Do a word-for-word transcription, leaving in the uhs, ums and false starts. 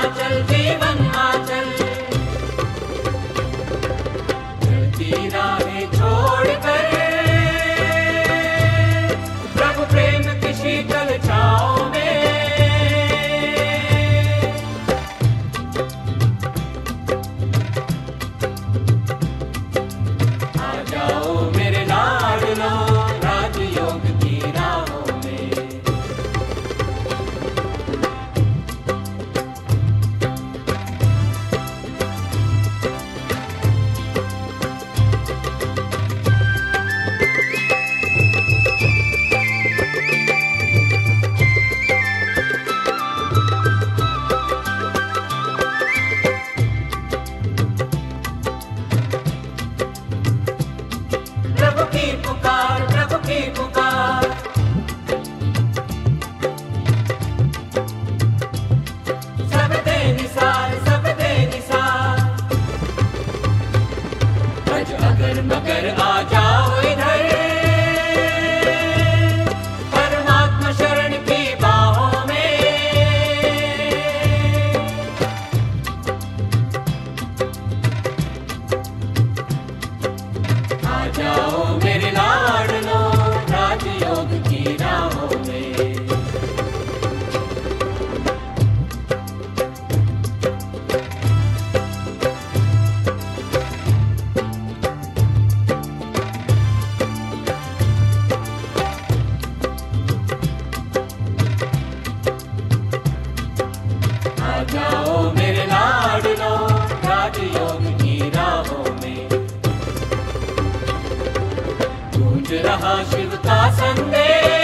आचल जीवन आचल, चलती राहें छोड़कर प्रभु प्रेम की शीतल छाँव में आ जाओ मेरे लाडलो राजयोग की राहों में। प्रभु की पुकार, प्रभु की पुकार, सब दे निसार, सब दे निसार। अज अगर मगर आ जाओ इधर परमात्मा शरण की बाहों में। आ जाओ मेरे लाडलो राजयोग की राहों में। आ जाओ मेरे लाडलो राजयोग की राहों में। गूंज रहा शिव का संदेश,